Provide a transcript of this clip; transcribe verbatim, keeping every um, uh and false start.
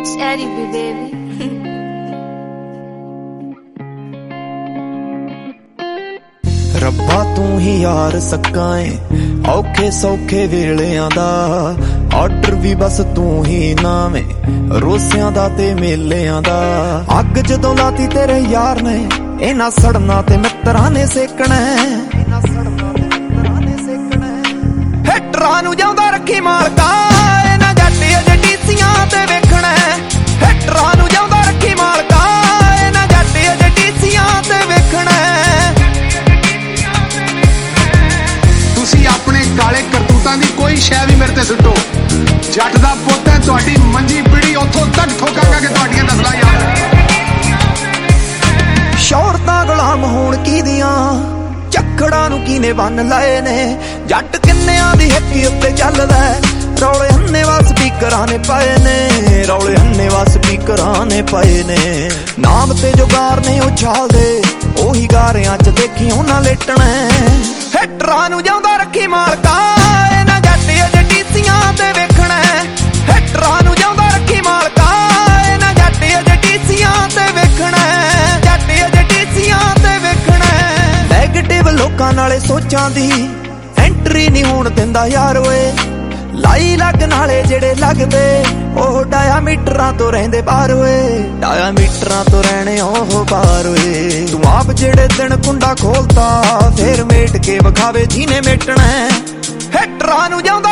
It's Eddie B, baby. ਰੱਬਾ ਤੂੰ ਹੀ ਯਾਰ ਸੱਕਾ ਏ ਔਖੇ ਸੌਖੇ ਵੇਲਿਆਂ ਦਾ ਆਰਡਰ ਵੀ ਬਸ ਤੂੰ ਹੀ ਨਾਵੇਂ ਰੋਸਿਆਂ ਦਾ ਤੇ ਮੇਲਿਆਂ ਦਾ ਅੱਗ ਜਦੋਂ ਲਾਤੀ ਤੇਰੇ ਯਾਰ ਨੇ ਇਹਨਾਂ ਸੜਨਾ ਤੇ ਮਿੱਤਰਾਂ ਨੇ ਸੇਕਣਾ ਇਹਨਾਂ ਸੜਨਾ ਤੇ ਮਿੱਤਰਾਂ ਨੇ ਸੇਕਣਾ ਹੈਟਰਾਂ ਨੂੰ ਜਾਂਦਾ ਰੱਖੀ ਮਾਲਕਾ ਇਹਨਾਂ ਜੱਟ ਅਜੇ ਡੀਸੀਆਂ ਤੇ ਵੇਖਣਾ ਹੈਟਰਾਂ ਨੂੰ ਜਾਂਦਾ ਰੱਖੀ ਮਾਲਕਾ ਇਹਨਾਂ ਜੱਟ ਅਜੇ ਡੀਸੀਆਂ ਤੇ ਵੇਖਣਾ ਤੁਸੀਂ ਆਪਣੇ ਕਾਲੇ ਕਰਤੂਤਾਂ ਦੀ ਕੋਈ ਸ਼ੈ ਵੀ ਮੇਰੇ ਤੇ ਸੁੱਟੋ ਜੱਟ ਦਾ ਪੁੱਤ ਹੈ ਤੁਹਾਡੀ ਮੰਜੀ ਪੀੜੀ ਉੱਥੋਂ ਤੱਕ ਠੋਕਾਂਗਾ ਕਿ ਤੁਹਾਡੀਆਂ ਨਸਲਾਂ ਯਾਦ ਸ਼ੌਹਰਤਾਂ ਗੁਲਾਮ ਹੋਣ ਕੀਦੀਆਂ ਝੱਖੜਾਂ ਨੂੰ ਕੀਨੇ ਬੰਨ ਲਏ ਨੇ ਜੱਟ ਕਿੰਨਿਆਂ ਦੀ ਹਿੱਕ ਉੱਤੇ ਚੱਲਦਾ ਰੌਲੇ ਹੰਨੇਵਾ ਸਪੀਕਰਾਂ ਨੇ ਪਾਏ ਨੇ ਰੌਲੇ ਹੰਨੇਵਾ ਸਪੀਕਰਾਂ ਨੇ ਪਾਏ ਨੇ ਨਾਮ ਤੇ ਜੁਗਾਰ ਨੇ ਉਛਾਲਦੇ ਉਹੀ ਗਾਰਿਆਂ 'ਚ ਦੇਖੀ ਉਹਨਾਂ ਲੇਟਣਾ ਹੈਟਰਾਂ ਨੂੰ ਜਾਂਦਾ ਰੱਖੀ ਮਾਲਕਾ ਇਹਨਾਂ ਜੱਟ ਅਜੇ ਡੀਸੀਆਂ ਤੇ ਵੇਖਣਾ ਹੈਟਰਾਂ ਨੂੰ ਜਾਂਦਾ ਰੱਖੀ ਮਾਲਕਾ ਇਹਨਾਂ ਜੱਟ ਅਜੇ ਡੀਸੀਆਂ ਤੇ ਵੇਖਣਾ ਜੱਟ ਅਜੇ ਡੀਸੀਆਂ ਤੇ ਵੇਖਣਾ ਨੈਗੇਟਿਵ ਲੋਕਾਂ ਨਾਲੇ ਸੋਚਾਂ ਦੀ ਐਂਟਰੀ ਨਹੀਂ ਹੋਣ ਦਿੰਦਾ ਯਾਰ ਓਏ ਲਾਈ ਲੱਗ ਨਾਲੇ ਜਿਹੜੇ ਲੱਗਦੇ ਉਹ ਡਾਇਆਮੀਟਰਾਂ ਤੋਂ ਰਹਿੰਦੇ ਬਾਹਰ ਓਏ ਡਾਇਆਮੀਟਰਾਂ ਤੋਂ ਰਹਿਣੇ ਉਹ ਬਾਹਰ ਓਏ ਤੂੰ ਆਪ ਜਿਹੜੇ ਦਿਨ ਕੁੰਡਾ ਖੋਲਤਾ ਫੇਰ ਮੇਟ ਕੇ ਵਿਖਾਵੇ ਜਿਹਨੇ ਮੇਟਣਾ ਹੈਟਰਾਂ ਨੂੰ ਜਾਂਦਾ